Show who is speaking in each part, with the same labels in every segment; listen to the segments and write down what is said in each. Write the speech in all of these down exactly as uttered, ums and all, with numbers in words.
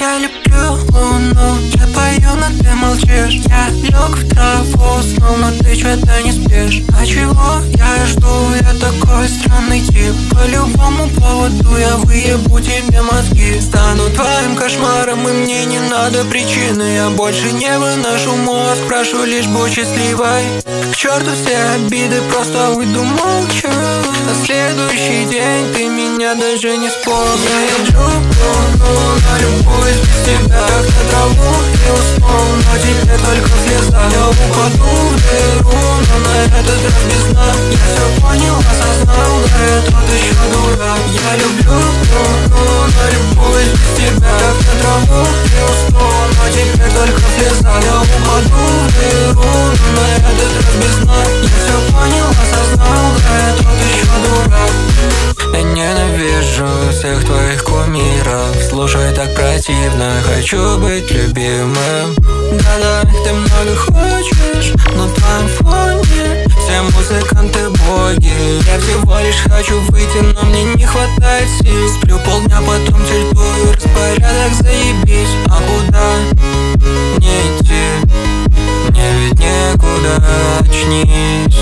Speaker 1: Я люблю луну, я пою, но ты молчишь. Я лег в траву, снова, но ты что-то не спишь. А чего я жду? Я такой странный тип. По любому поводу я выебу тебе мозги. Стану твоим кошмаром, и мне не надо причины. Я больше не выношу мозг, прошу лишь будь счастливой. К черту все обиды, просто уйду молча. На следующий день ты меня даже не вспомнишь. Я люблю луну, но любуюсь без тебя, как на траву и уснул, но тебе только в слезах. Я упаду в дыру, но на этот раз без сна. Я все понял, осознал, но я тот еще дурак. Я люблю луну, но любуюсь без тебя, как на траву и уснул, но тебе только в слезах. Я упаду в дыру, но на этот раз без сна. Я все понял, осознал, но я тот еще дурак. Я ненавижу всех твоих кумиров. Слушай, так противно, хочу быть любимым. Да-да, ты много хочешь, но в твоем фоне все музыканты боги. Я всего лишь хочу выйти, но мне не хватает сил. Сплю полдня, потом чередую распорядок, заебись. А куда мне идти? Мне ведь некуда, очнись.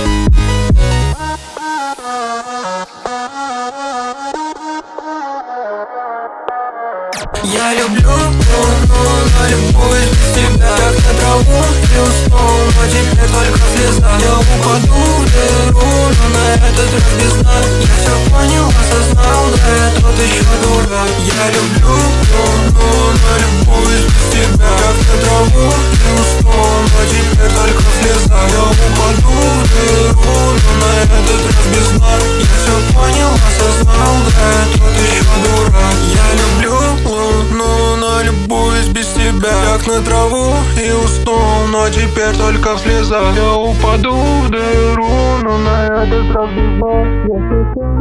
Speaker 1: Я люблю луну, но любуюсь без тебя, как на траву и уснул, но теперь только в слезах. Я упаду в дыру, но на этот раз без сна. Я все понял, осознал, да я тот еще дурак. Я люблю луну, но любуюсь без тебя, как на траву и уснул, но теперь только в слезах. Я упаду в дыру, но на этот раз без сна. Я все понял, осознал, да я тот еще дурак. Я люблю луну, но любуюсь без тебя, как на траву и уснул, но теперь только в слезах. Я упаду в дыру, но на этот раз без сна.